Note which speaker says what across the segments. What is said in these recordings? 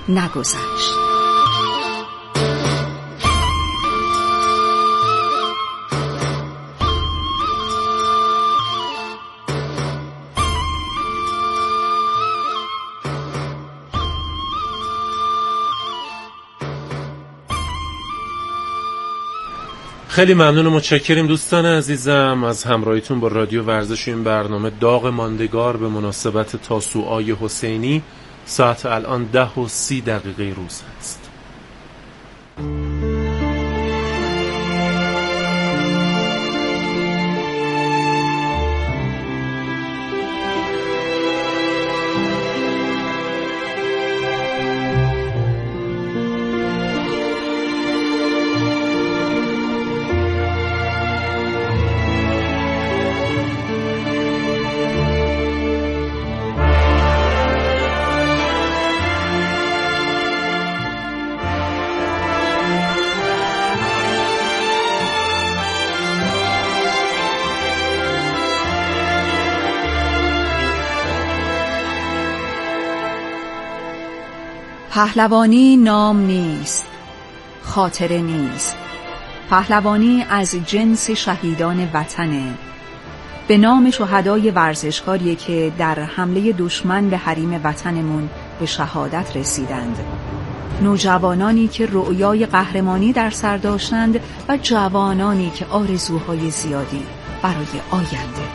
Speaker 1: نگذشت.
Speaker 2: خیلی ممنون و متشکریم دوستان عزیزم از همراهیتون با رادیو ورزش. این برنامه داغ ماندگار به مناسبت تاسوعای حسینی. ساعت الان 10:30 روز است.
Speaker 1: پهلوانی نام نیست، خاطره نیست. پهلوانی از جنس شهیدان وطنه، به نام شهدای ورزشکاریه که در حمله دشمن به حریم وطنمون به شهادت رسیدند. نوجوانانی که رؤیای قهرمانی در سر داشتند و جوانانی که آرزوهای زیادی برای آینده.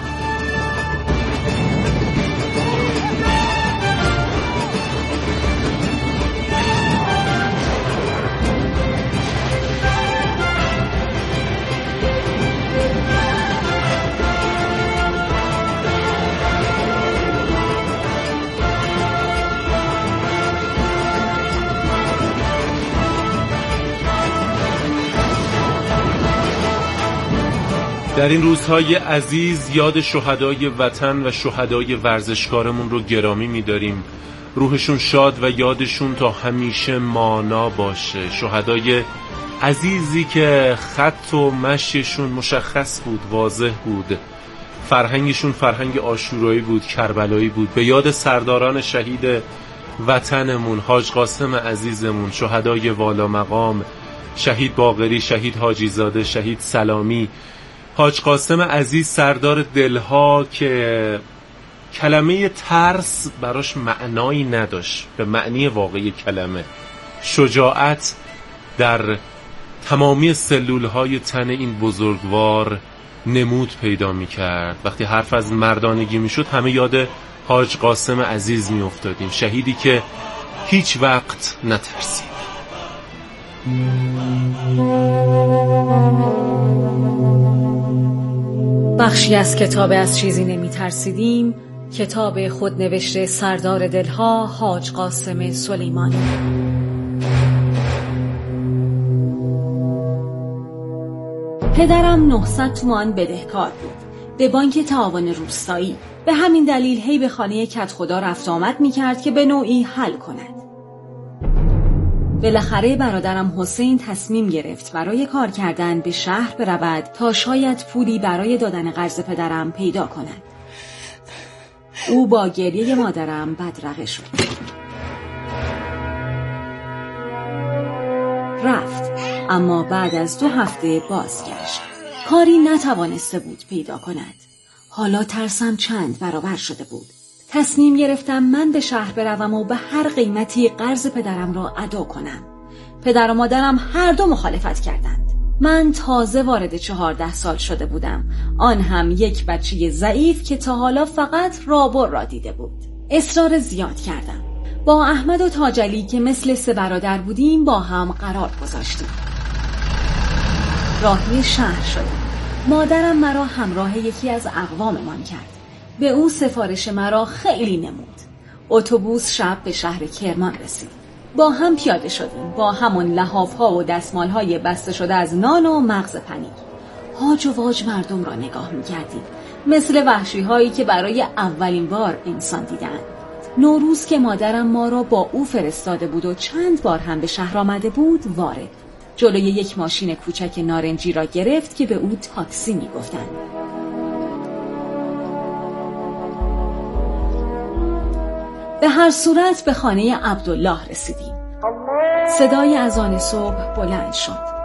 Speaker 2: در این روزهای عزیز یاد شهدای وطن و شهدای ورزشکارمون رو گرامی می‌داریم. روحشون شاد و یادشون تا همیشه مانا باشه. شهدای عزیزی که خط و مشیشون مشخص بود، واضح بود. فرهنگشون فرهنگ عاشورایی بود، کربلایی بود. به یاد سرداران شهید وطنمون، حاج قاسم عزیزمون، شهدای والا مقام، شهید باقری، شهید حاجی زاده، شهید سلامی. حاج قاسم عزیز سردار دلها که کلمه ترس براش معنایی نداشت به معنی واقعی کلمه. شجاعت در تمامی سلولهای تن این بزرگوار نمود پیدا می کرد. وقتی حرف از مردانگی می شد همه یاد حاج قاسم عزیز می افتادیم، شهیدی که هیچ وقت نترسید.
Speaker 3: بخشی از کتاب از چیزی نمی ترسیدیم، کتاب خودنوشته سردار دلها حاج قاسم سلیمانی. پدرم 900 تومان بدهکار بود به بانک تعاون روستایی. به همین دلیل هی به خانه کدخدا رفت آمد می کرد که به نوعی حل کند. بالاخره برادرم حسین تصمیم گرفت برای کار کردن به شهر برود تا شاید پولی برای دادن قرض پدرم پیدا کند. او با گریه مادرم بدرقه شد. رفت، اما بعد از 2 هفته بازگشت. کاری نتوانسته بود پیدا کند. حالا ترسم چند برابر شده بود. تصمیم گرفتم من به شهر بروم و به هر قیمتی قرض پدرم را ادا کنم. پدر و مادرم هر دو مخالفت کردند. من تازه وارد 14 سال شده بودم، آن هم یک بچه ضعیف که تا حالا فقط رابر را دیده بود. اصرار زیاد کردم. با احمد و تاجعلی که مثل 3 برادر بودیم با هم قرار گذاشتیم. راهی شهر شدم. مادرم مرا همراه یکی از اقواممان کرد. به او سفارش مرا خیلی نمود. اتوبوس شب به شهر کرمان رسید. با هم پیاده شدیم، با همون لحاف‌ها و دستمال‌های بسته شده از نان و مغز پنیر. هاج و واج مردم را نگاه می‌کردیم، مثل وحشی‌هایی که برای اولین بار انسان دیدند. نوروز که مادرم ما را با او فرستاده بود و چند بار هم به شهر آمده بود، وارد جلوی یک ماشین کوچک نارنجی را گرفت که به او تاکسی می‌گفتند. به هر صورت به خانه عبدالله رسیدیم. صدای اذان صبح بلند شد.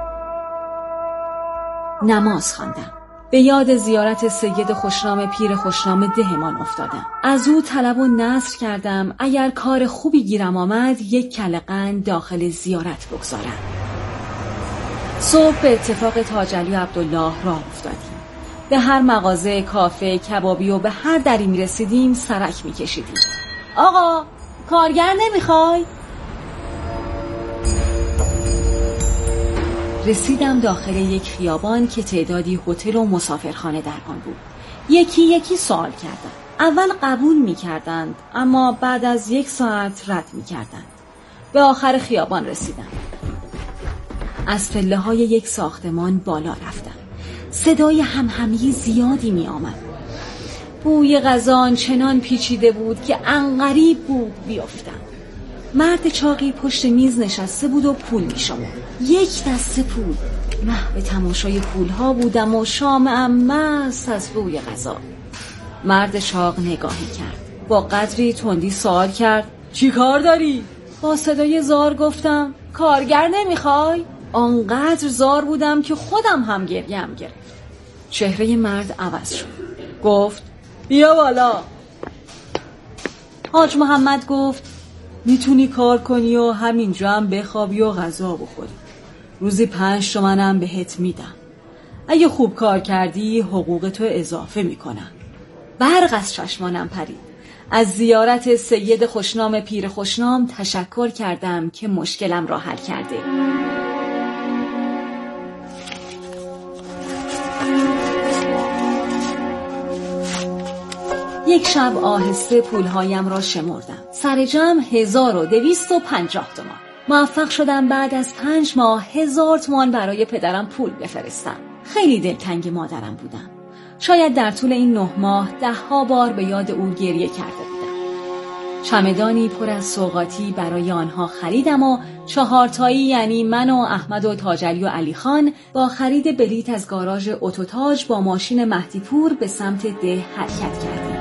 Speaker 3: نماز خواندم. به یاد زیارت سید خوشنام پیر خوشنام دهمان افتادم. از او طلب و نثر کردم اگر کار خوبی گیرم آمد 1 کله قند داخل زیارت بگذارم. صبح به اتفاق تاج علی و عبدالله راه افتادیم. به هر مغازه، کافه، کبابی و به هر دری می رسیدیم سرک می کشیدیم. آقا کارگر نمیخوای؟ رسیدم داخل یک خیابان که تعدادی هتل و مسافرخانه در آن بود. یکی یکی سوال کردم. اول قبول می کردند اما بعد از 1 ساعت رد می کردند. به آخر خیابان رسیدم. از پله های یک ساختمان بالا رفتم. صدای همهمه‌ای زیادی می آمد. بوی غذا چنان پیچیده بود که عنقریب بود بیافتم. مرد چاقی پشت میز نشسته بود و پول می شمرد. 1 دسته پول. محو تماشای پولها بودم و شامم مست از بوی غذا. مرد چاق نگاهی کرد. با قدری تندی سوال کرد چی کار داری؟ با صدای زار گفتم کارگر نمیخوای؟ آنقدر زار بودم که خودم هم گریم گرفت. چهره مرد عوض شد. گفت بیا بالا. حاج محمد گفت میتونی کار کنی و همینجا هم بخوابی و غذا بخوری. روزی 5 تومنم بهت میدم. اگه خوب کار کردی حقوق تو اضافه میکنم. برق از چشمانم پرید. از زیارت سید خوشنام پیر خوشنام تشکر کردم که مشکلم را حل کرده. یک شب آهسته پولهایم را شمردم. سر جمع 1250 تومان. موفق شدم بعد از 5 ماه 1000 تومان برای پدرم پول بفرستم. خیلی دلتنگ مادرم بودم. شاید در طول این 9 ماه 10 بار به یاد او گریه کرده بودم. چمدانی پر از سوغاتی برای آنها خریدم و 4 تایی یعنی من و احمد و تاج علی و علی خان با خرید بلیت از گاراژ اتوتاج با ماشین مهدی پور به سمت ده حرکت کردیم.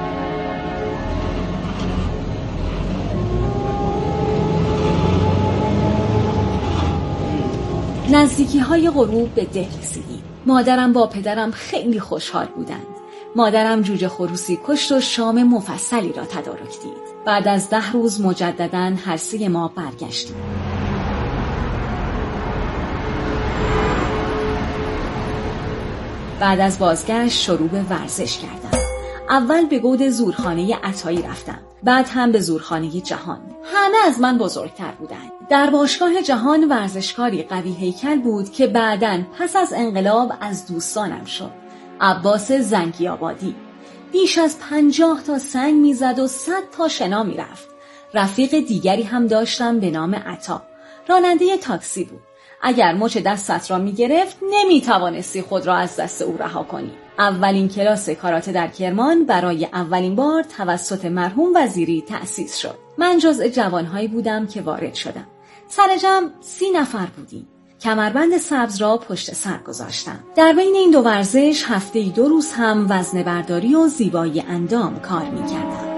Speaker 3: نزدیکی های غروب به ده رسیدیم. مادرم با پدرم خیلی خوشحال بودند. مادرم جوجه خروسی کشت و شام مفصلی را تدارک دید. بعد از 10 روز مجدداً هر 3 ما برگشتیم. بعد از بازگشت شروع به ورزش کردم. اول به گود زورخانه عطایی رفتم. بعد هم به زورخانه جهان. همه از من بزرگتر بودند. در باشگاه جهان ورزشکاری قوی هیکل بود که بعداً پس از انقلاب از دوستانم شد. عباس زنگی آبادی. بیش از 50 تا سنگ میزد و 100 تا شنا میرفت. رفیق دیگری هم داشتم به نام عطا. راننده تاکسی بود. اگر مچ دستت را میگرفت نمیتوانستی خود را از دست او رها کنی. اولین کلاس کاراته در کرمان برای اولین بار توسط مرحوم وزیری تأسیس شد. من جزء جوانهایی بودم که وارد شدم. سر جمع 30 نفر بودیم. کمربند سبز را پشت سر گذاشتم. در بین این 2 ورزش هفته‌ای 2 روز هم وزنه برداری و زیبایی اندام کار می‌کردم.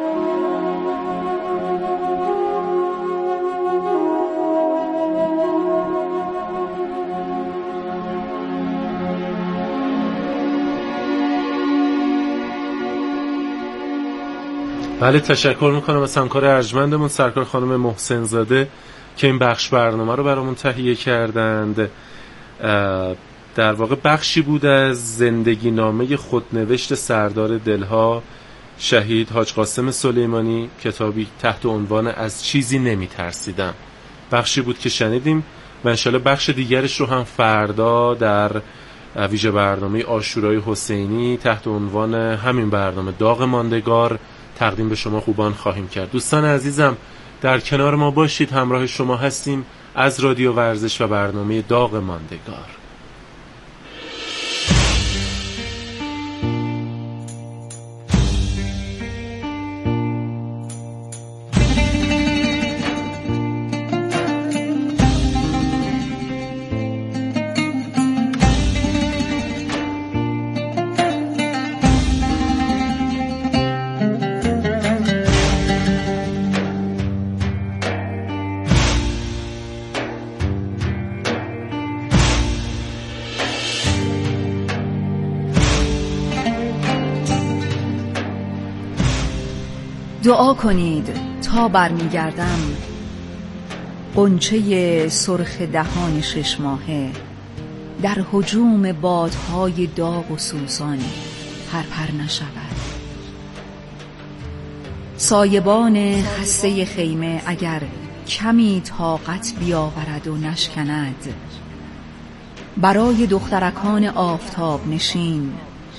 Speaker 2: بله، تشکر میکنم از همکار ارجمندمون سرکار خانم محسن زاده که این بخش برنامه رو برامون تهیه کردند. در واقع بخشی بود از زندگی نامه خودنوشت سردار دلها شهید حاج قاسم سلیمانی، کتابی تحت عنوان از چیزی نمیترسیدم. بخشی بود که شنیدیم و انشالله بخش دیگرش رو هم فردا در ویژه برنامه عاشورای حسینی تحت عنوان همین برنامه داغ ماندگار تقدیم به شما خوبان خواهیم کرد. دوستان عزیزم در کنار ما باشید، همراه شما هستیم از رادیو ورزش و برنامه داغ ماندگار.
Speaker 1: دعا کنید تا برمیگردم، غنچه سرخ دهان 6 ماهه در هجوم بادهای داغ و سوزان پرپر نشود. سایبان خسته خیمه اگر کمی طاقت بیاورد و نشکند، برای دخترکان آفتاب نشین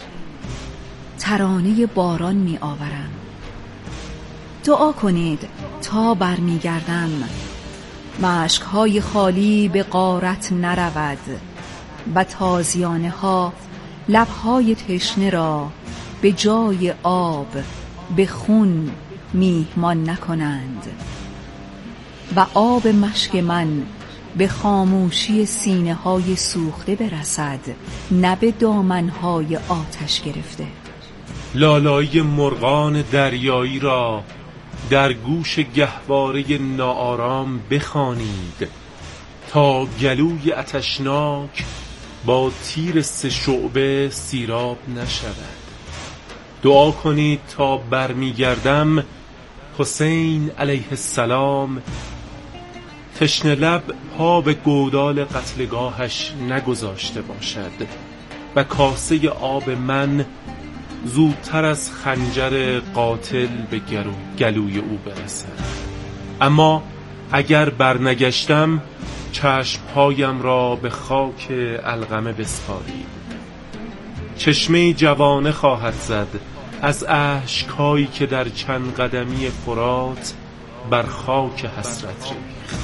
Speaker 1: ترانه باران می آورم. دعا کنید تا برمیگردم، مشکهای خالی به غارت نرود و تازیانه ها لبهای تشنه را به جای آب به خون میهمان نکنند و آب مشک من به خاموشی سینه های سوخته برسد، نه به دامنهای آتش گرفته.
Speaker 2: لالایی مرغان دریایی را در گوش گهواره ناآرام بخوانید تا گلوی آتشناک با تیر 3 شعبه سیراب نشود. دعا کنید تا برمیگردم، حسین علیه السلام تشنه لب پا به گودال قتلگاهش نگذاشته باشد و کاسه آب من زودتر از خنجر قاتل به گلوی او برسد. اما اگر برنگشتم، چشمهایم را به خاک علقمه بسپارید. چشمه جوانه خواهد زد از اشک‌هایی که در چند قدمی فرات بر خاک حسرت ریخت.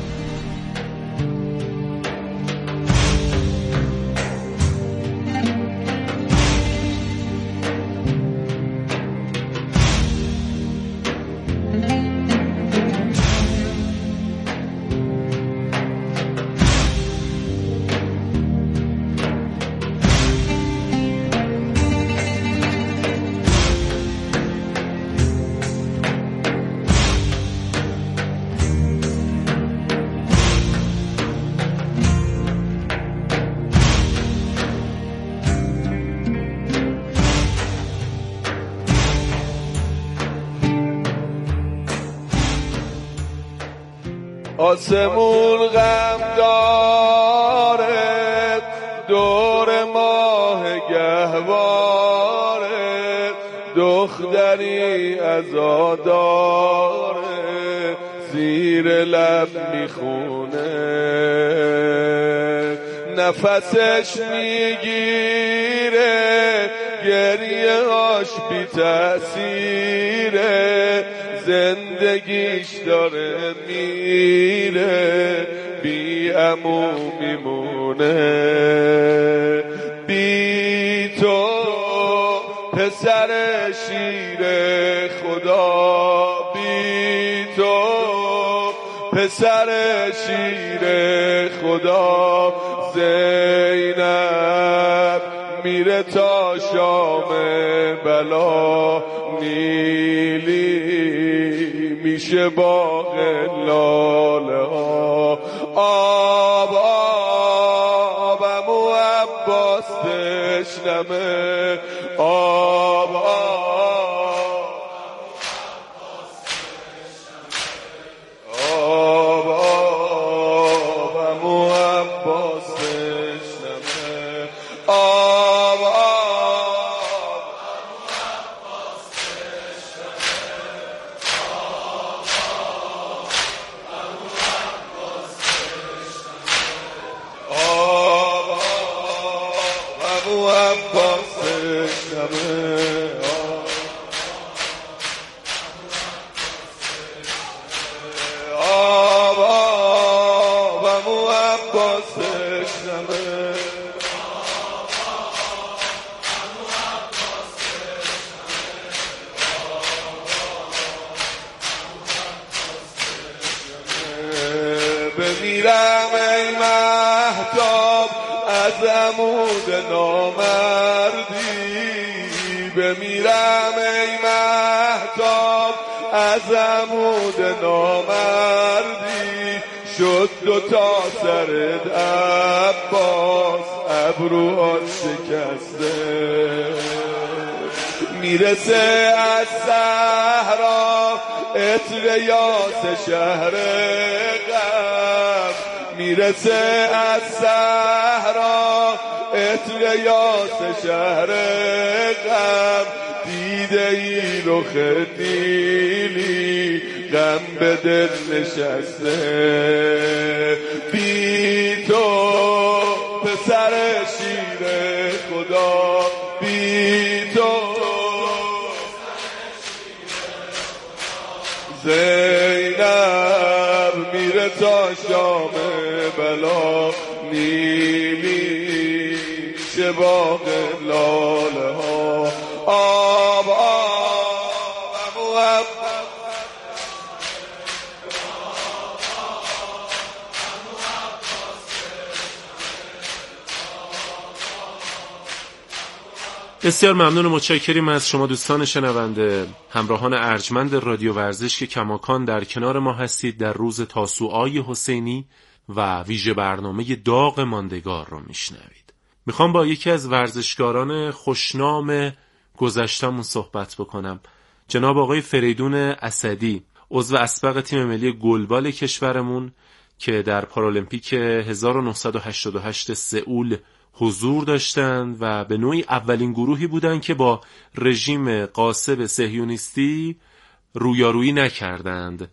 Speaker 4: آسمون غم داره، دور ماه گهواره، دختری عزاداره زیر لب میخونه، نفسش میگیره، گریه هاش بی تأثیره، زندگیش داره میره، بی عمو میمونه. بی تو پسر شیر خدا، بی تو پسر شیر خدا، زینب میره تا شام بلا، نیلی میشه باغ لاله ها. آب آبم و عباس تشنمه، آب آب آبم و عباس تشنمه، آب بمیرم ای مهتاب از عمود نامردی، بمیرم ای مهتاب از عمود نامردی، شد 2 سرت عباس ابروهات شکسته، میرسه از صحرا عطر یاس شهر غم، میرسه از صحرا عطر یاس شهر غم، دیده ای رخ نیلی غم به دل نشسته، بی تو پسر شیر خدا، بی تو زینب میره تا شام بلا، نیلی چه باغ لاله ها، آب
Speaker 2: بسیار ممنون و متشکریم از شما دوستان شنونده، همراهان ارجمند رادیو ورزش که کماکان در کنار ما هستید در روز تاسوعای حسینی و ویژه برنامه داغ ماندگار رو میشنوید. میخوام با یکی از ورزشکاران خوشنام گذشتمون صحبت بکنم، جناب آقای فریدون اسدی، عضو اسبق تیم ملی گلبال کشورمون که در پارالمپیک 1988 سئول حضور داشتند و به نوعی اولین گروهی بودند که با رژیم غاصب صهیونیستی رویارویی نکردند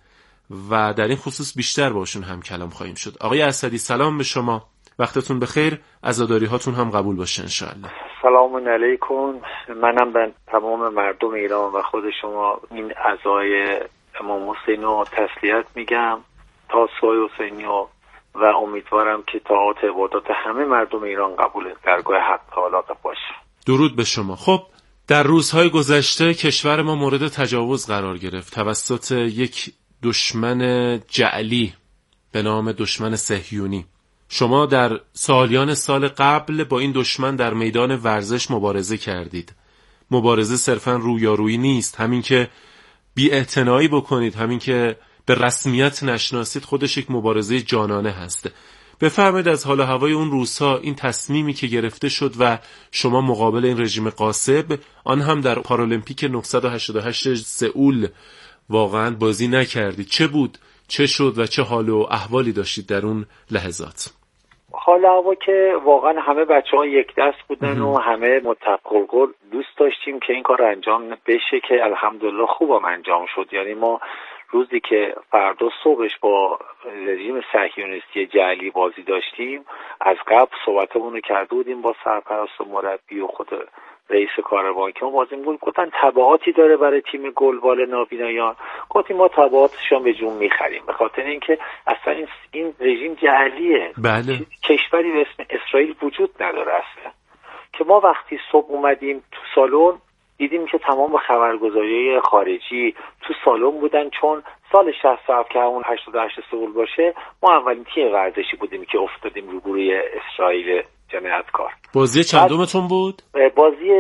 Speaker 2: و در این خصوص بیشتر باشون هم کلام خواهیم شد. آقای اسدی سلام به شما، وقتتون بخیر، عزاداری هاتون هم قبول باشه انشاءالله.
Speaker 5: سلام علیکم. منم به تمام مردم ایران و خود شما این عزای امام حسین رو تسلیت میگم، تاسوعای حسینی و امیدوارم که طاعات عبادات همه مردم ایران قبول درگاه حق تعالی باشه.
Speaker 2: درود به شما. خب در روزهای گذشته کشور ما مورد تجاوز قرار گرفت توسط یک دشمن جعلی به نام دشمن صهیونی. شما در سالیان سال قبل با این دشمن در میدان ورزش مبارزه کردید. مبارزه صرفاً رویارویی نیست، همین که بی‌اعتنایی بکنید، همین که به رسمیت نشناسید خودش یک مبارزه جانانه هست. بفرمایید از حال و هوای اون روزها، این تصمیمی که گرفته شد و شما مقابل این رژیم غاصب، آن هم در پارالمپیک 988 سئول واقعا بازی نکردید. چه بود، چه شد و چه حال و احوالی داشتید در اون لحظات؟
Speaker 5: حال هوا که واقعا همه بچه‌ها یک دست بودن و همه متقلقل دوست داشتیم که این کار انجام بشه که الحمدلله خوبم انجام شد. یعنی ما روزی که فردا صبحش با رژیم صهیونیستی جعلی بازی داشتیم، از قبل صحبتمون رو کرده بودیم با سرپرست و مربی و خود رئیس کاروان که ما بازی می‌کنیم، گفتن تبعاتی داره برای تیم گلبال نابینایان. گفتیم ما تبعاتشون به جون می‌خریم، به خاطر اینکه اصلا این رژیم جعلیه.
Speaker 2: بله.
Speaker 5: کشوری به اسم اسرائیل وجود نداره اصلا. که ما وقتی صبح اومدیم تو سالن دیدیم که تمام خبرگزاری خارجی تو سالن بودن، چون سال 67 که همون 88 سئول باشه ما اولین تیم ورزشی بودیم که افتادیم رو گروه اسرائیل جنایتکار.
Speaker 2: بازی چندمتون بود؟
Speaker 5: بازی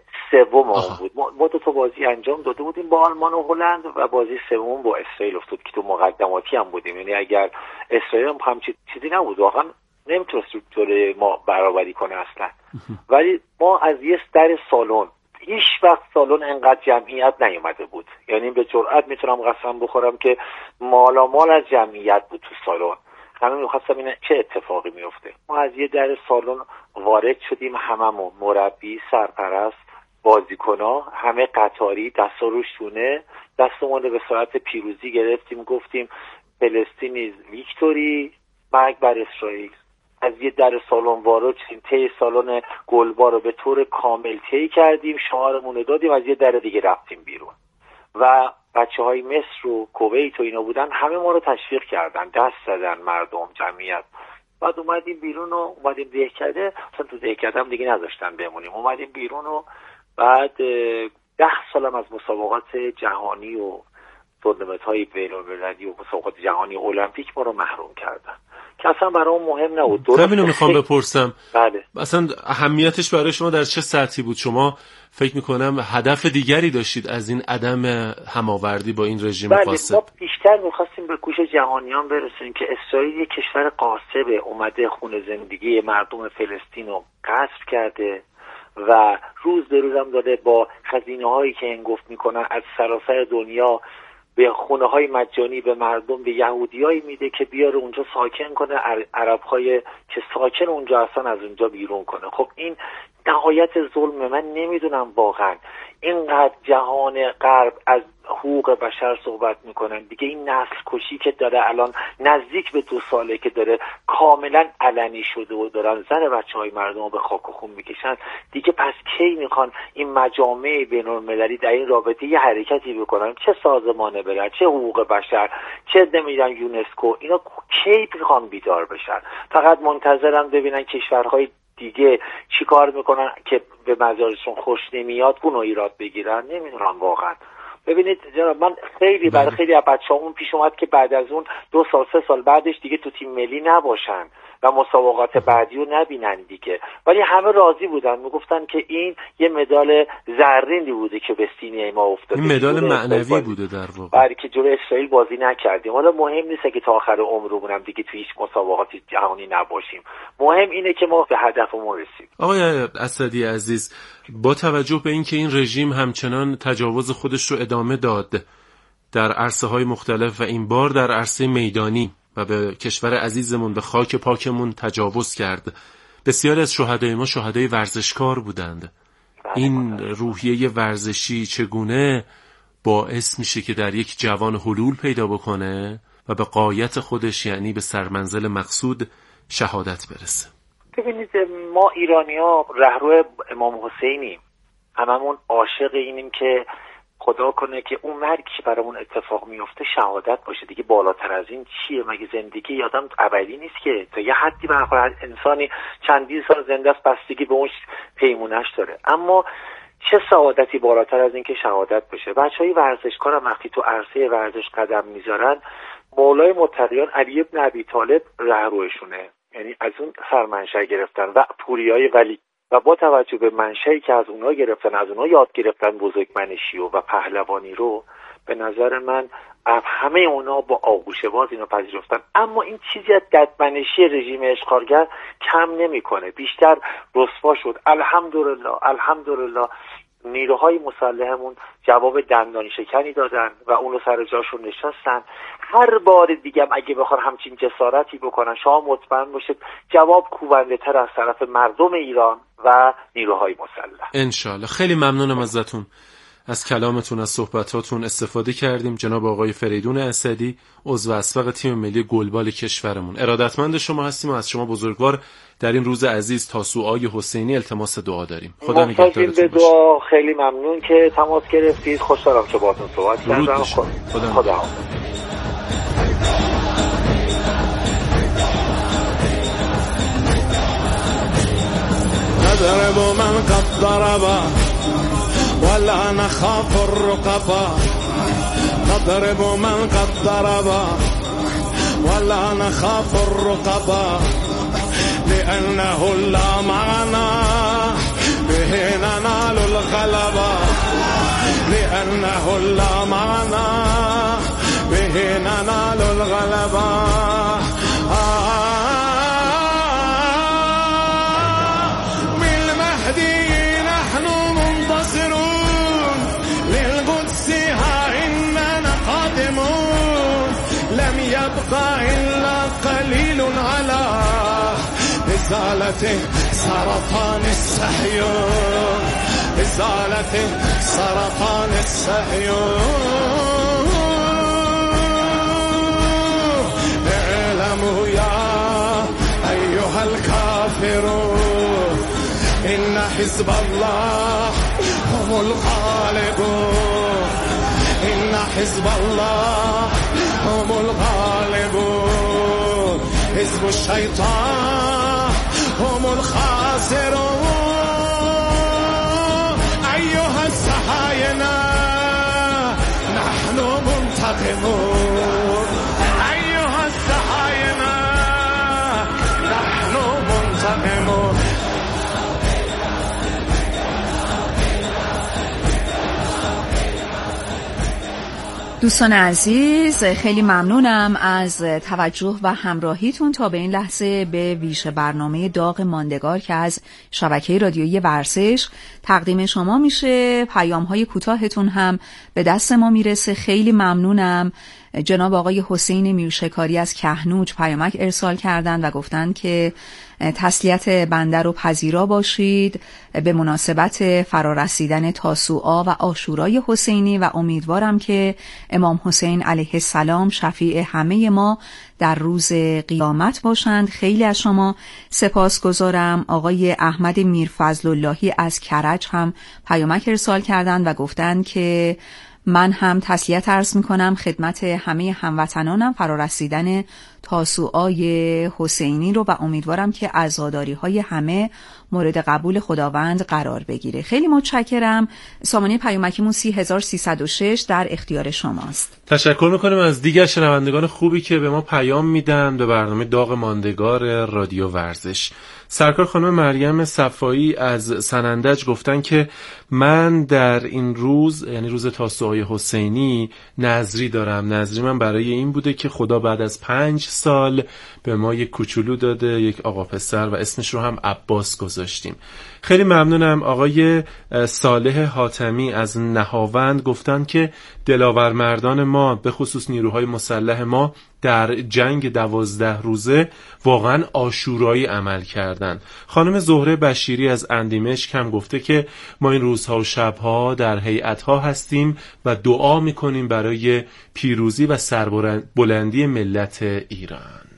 Speaker 5: سوممون بود. ما دو تا بازی انجام داده بودیم با آلمان و هلند و بازی سوم با اسرائیل افتاد که تو مقدماتی هم بودیم. یعنی اگر اسرائیل هم چیزی نبود واقعا نمیتونست جلوی ما برابری کنه اصلا. ولی ما از یه در سالن، هیچ وقت سالن انقدر جمعیت نیومده بود. یعنی به جرئت میتونم قسم بخورم که مالامال از جمعیت بود تو سالن. همه میخواستم این چه اتفاقی میفته. ما از یه در سالن وارد شدیم، هممون، مربی، سرپرست، بازیکن‌ها، همه قطاری، دستا رو شونه، دستمون به صورت پیروزی گرفتیم، گفتیم فلسطین ایز ویکتوری، مرگ بر اسرائیل. از یه در سالن وارد شدیم، طی سالن گلبار رو به طور کامل طی کردیم، شعارمون رو دادیم، از یه در دیگه رفتیم بیرون و بچه‌های مصر و کویت و اینا بودن، همه ما رو تشویق کردن، دست زدن مردم، جمعیت. بعد اومدیم بیرون و اومدیم دهکده، اصلا تو دهکده هم دیگه نذاشتن بمونیم، اومدیم بیرون و بعد 10 سالم از مسابقات جهانی و تورنمنت‌های بین‌المللی و مسابقات جهانی المپیک ما رو محروم کردن که اصلا برام مهم نبود.
Speaker 2: همینو میخوام بپرسم.
Speaker 5: بله.
Speaker 2: اصلا اهمیتش برای شما در چه سطحی بود؟ شما فکر میکنم هدف دیگری داشتید از این عدم هماوردی با این رژیم غاصب.
Speaker 5: ما بیشتر میخواستیم به گوش جهانیان برسونیم که اسرائیل یک کشور غاصبه، اومده خون زندگی مردم فلسطین رو غصب کرده و روز به روزم داره با خزینه هایی که انگفت میکنن از سراسر دنیا به خونه های مجانی به مردم، به یهودیایی میده که بیاره اونجا ساکن کنه، عرب‌های که ساکن اونجا هستن از اونجا بیرون کنه. خب این نهایت ظلم. من نمیدونم واقعا اینقدر جهان غرب از حقوق بشر صحبت میکنن دیگه، این نسل کشی که داره الان نزدیک به 2 ساله که داره کاملا علنی شده و دارن زن بچهای مردم رو به خاک و خون میکشن دیگه، پس کی میخوان این مجامع بین‌المللی در این رابطه یه حرکتی بکنن؟ چه سازمان ملل، چه حقوق بشر، چه نمیدونم یونسکو، اینا کی میخوان بیدار بشن؟ فقط منتظرن ببینن کشورهای دیگه چی کار میکنن که به مزارشون خوش نمیاد اونو ایراد بگیرن. نمیدونم واقعا. ببینید جناب، من خیلی برای خیلی از بچه‌هامون پیش اومد که بعد از اون 2 سال 3 سال بعدش دیگه تو تیم ملی نباشن و مسابقات بعدی رو نبینن دیگه، ولی همه راضی بودن، میگفتن که این یه مدال زرینی بوده که به سینه ما افتاده.
Speaker 2: این مدال معنوی بوده در واقع،
Speaker 5: برای که جلوی اسرائیل بازی نکردیم. حالا مهم نیست که تا آخر عمرمون هم دیگه تو هیچ مسابقات جهانی نباشیم، مهم اینه که ما به هدفمون رسیدیم.
Speaker 2: آقای اسدی عزیز، با توجه به اینکه این رژیم همچنان تجاوز خودش رو ادامه داد در عرصه‌های مختلف و این بار در عرصه میدانی و به کشور عزیزمون، به خاک پاکمون تجاوز کرد، بسیاری از شهدای ما شهدای ورزشکار بودند. این روحیه ورزشی چگونه باعث میشه که در یک جوان حلول پیدا بکنه و به غایت خودش، یعنی به سرمنزل مقصود، شهادت برسه؟
Speaker 5: ببینید، ما ایرانی‌ها رهرو امام حسینیم، هممون عاشق اینیم که خدا کنه که اون مرگی که برامون اتفاق میفته شهادت باشه دیگه. بالاتر از این چیه؟ مگه زندگی آدم ابدی نیست که؟ تا یه حدی برای انسانی چندین سال زنده است، بستگی به اون پیمونش داره. اما چه سعادتی بالاتر از این که شهادت بشه؟ بچهای ورزشکار هم وقتی تو عرصه ورزش قدم میذارن، مولای متقیان علی بن ابی طالب رهروشونه، یعنی از اون سرمنشأ گرفتن، و پوریای ولی، و با توجه به منشأی که از اونها گرفتن، از اونها یاد گرفتن بزرگمنشی و پهلوانی رو، به نظر من همه اونا با آغوش باز اینو پذیرفتن. اما این چیزی از ددمنشی رژیم اشغالگر کم نمیکنه، بیشتر رسوا شد. الحمدلله نیروهای مسلحمون جواب دندان شکنی دادن و اونو سر جاشون نشستن. هر بار دیگه اگه بخوان همچین جسارتی بکنن، شما مطمئن باشید جواب کوبنده تر از طرف مردم ایران و نیروهای مسلح.
Speaker 2: انشالله. خیلی ممنونم ازتون، از کلامتون، از صحبتاتون استفاده کردیم. جناب آقای فریدون اسدی، عضو اسبق تیم ملی گلبال کشورمون، ارادتمند شما هستیم و از شما بزرگوار در این روز عزیز تاسوعای حسینی التماس دعا داریم. خدا نگهدارتون باشه.
Speaker 5: خیلی ممنون که تماس گرفتید، خوشحالم که باهاتون صحبت کردم. خدا
Speaker 6: نضرب من قد ضرب ولا نخاف الرقبا، نضرب من قد ضرب ولا نخاف الرقبا، لأنه لا معنا به ننال الغلبا، لأنه لا معنا به ننال الغلبا. إلا قليل على إزالة سرطان الصهيون، إزالة سرطان الصهيون. اعلموا يا أيها الكافرون إن حزب الله هم الغالبون، إن حزب الله هم الغالبون، حزب الشيطان هم الخاسرون. أيها الصهاينة نحن منتقمون، أيها الصهاينة نحن منتقمون.
Speaker 1: دوستان عزیز، خیلی ممنونم از توجه و همراهیتون تا به این لحظه به ویژه برنامه داغ ماندگار که از شبکه رادیویی ورزش تقدیم شما میشه. پیام‌های کوتاهتون هم به دست ما میرسه. خیلی ممنونم. جناب آقای حسین میرشکاری از کهنوج پیامک ارسال کردن و گفتن که تسلیت بنده رو پذیرا باشید به مناسبت فرارسیدن تاسوعا و عاشورای حسینی و امیدوارم که امام حسین علیه السلام شفیع همه ما در روز قیامت باشند. خیلی از شما سپاسگزارم. آقای احمد میرفضل اللهی از کرج هم پیامک ارسال کردن و گفتن که من هم تسلیت عرض میکنم خدمت همه هموطنانم فرارسیدن تاسوعای حسینی رو و امیدوارم که عزاداری‌های همه مورد قبول خداوند قرار بگیره. خیلی متشکرم. سامانه پیامکیمون 30306 در اختیار شماست.
Speaker 2: تشکر میکنم از دیگر شنوندگان خوبی که به ما پیام میدن به برنامه داغ ماندگار رادیو ورزش. سرکار خانم مریم صفایی از سنندج گفتن که من در این روز، یعنی روز تاسوعای حسینی، نذری دارم. نذری من برای این بوده که خدا بعد از 5 سال به ما یک کوچولو داده، یک آقا پسر، و اسمش رو هم عباس گذاشتیم. خیلی ممنونم. آقای صالح حاتمی از نهاوند گفتن که دلاور مردان ما، به خصوص نیروهای مسلح ما، در جنگ 12 روزه واقعا عاشورایی عمل کردن. خانم زهره بشیری از اندیمشک هم گفته که ما این روزها و شبها در هیئت‌ها هستیم و دعا میکنیم برای پیروزی و سربلندی ملت ایران.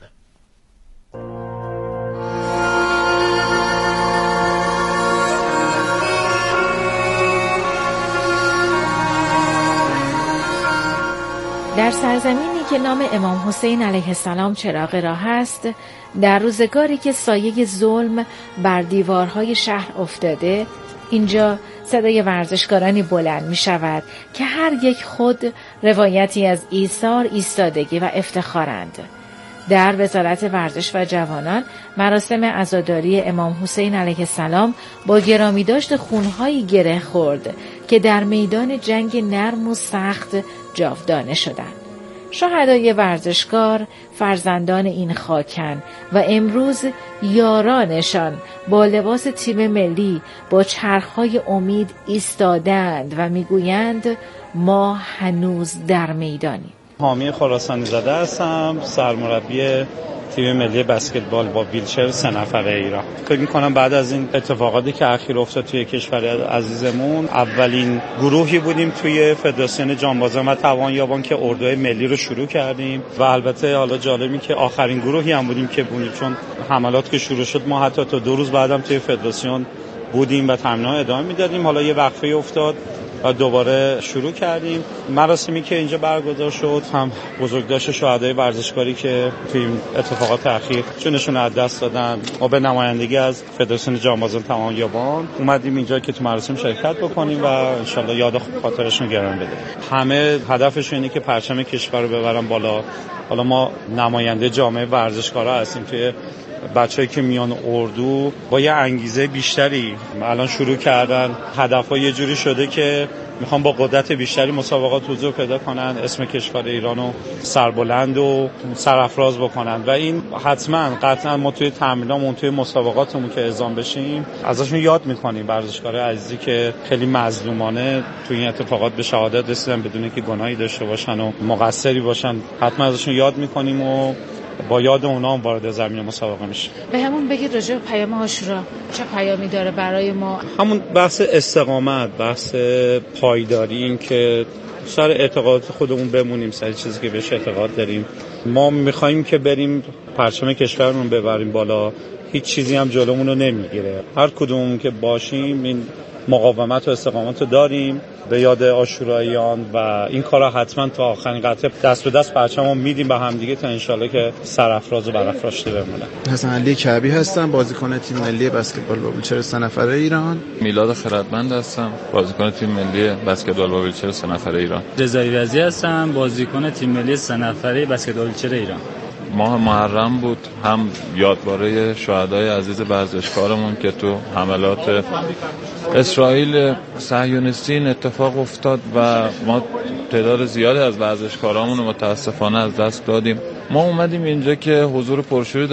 Speaker 7: در سرزمینی که نام امام حسین علیه السلام چراغ راه است، در روزگاری که سایه ظلم بر دیوارهای شهر افتاده، اینجا صدای ورزشکارانی بلند می شود که هر یک خود روایتی از ایثار، ایستادگی و افتخارند. در وزارت ورزش و جوانان مراسم عزاداری امام حسین علیه السلام با گرامی داشت خونهایی گره خورد که در میدان جنگ نرم و سخت جاودانه شدند. شهدای ورزشکار فرزندان این خاکن و امروز یارانشان با لباس تیم ملی با چرخهای امید ایستادند و میگویند ما هنوز در میدانیم.
Speaker 8: حامی خراسانی زاده هستم، سرمربی تیم ملی بسکتبال با ویلچر 3 نفره ایران. فکر می‌کنم بعد از این اتفاقاتی که اخیر افتاد توی کشور عزیزمون، اولین گروهی بودیم توی فدراسیون جانبازان و توانیابان که اردوی ملی رو شروع کردیم و البته حالا جالبی که آخرین گروهی هم بودیم که بودیم، چون حملات که شروع شد ما حتی تا 2 روز بعدم توی فدراسیون بودیم و تمرین‌ها ادامه میدادیم. حالا یه وقفه افتاد و دوباره شروع کردیم. مراسمی که اینجا برگزار شد هم بزرگداشت شهدای ورزشکاری که توی این اتفاقات اخیر جونشون از دست دادن، ما به نمایندگی از فدراسیون جانبازان توانیابان اومدیم اینجا که تو مراسم شرکت بکنیم و انشالله یاد خاطرشون گرامی بدیم. همه هدفشون اینه که پرچم کشور رو ببرن بالا. حالا ما نماینده جامعه ورزشکارا هستیم توی بچه‌ای که میان اردو با یه انگیزه بیشتری الان شروع کردن. هدف‌ها یه جوری شده که میخوان با قدرت بیشتری مسابقات حضور پیدا کنن، اسم کشور ایرانو سربلند و سرافراز بکنن و این حتما قطعا ما توی تمرینامون، توی مسابقاتمون که اعزام بشیم ازشون یاد میکنیم. ورزشکارای عزیزی که خیلی مظلومانه توی این اتفاقات به شهادت رسیدن بدون اینکه گناهی داشته باشن و مقصری باشن، حتما ازشون یاد میکنیم و با یاد اونا وارد زمین مسابقه میشه.
Speaker 7: به همون بگید راجع به پیام عاشورا چه پیامی داره برای ما؟
Speaker 8: همون بحث استقامت، بحث پایداری، این که سر اعتقادات خودمون بمونیم، سر چیزی که بهش اعتقاد داریم. ما میخوایم که بریم پرچم کشورمون ببریم بالا، هیچ چیزی هم جلومون رو نمیگیره. هر کدومون که باشیم این مقاومت و استقامت رو داریم به یاد عاشوراییان و این کارا حتما تا آخرین قطعه دست به دست پرچمو میدیم به هم دیگه تا انشالله که سرافراز و برافراشته بمونه.
Speaker 9: حسن علی کعبی هستم، بازیکن تیم ملی بسکتبال با ویلچر 3 نفره ایران.
Speaker 10: میلاد خردمند هستم، بازیکن تیم ملی بسکتبال با ویلچر 3 نفره ایران.
Speaker 11: رضایی رضی هستم، بازیکن تیم ملی 3 نفره بسکتبال ویلچر ایران.
Speaker 10: ماه محرم بود، هم یادباره شهدای عزیز ورزشکارمون که تو حملات اسرائیل صهیونیستی این اتفاق افتاد و ما تعداد زیادی از ورزشکارامون رو متاسفانه از دست دادیم. ما اومدیم اینجا که حضور پرشوری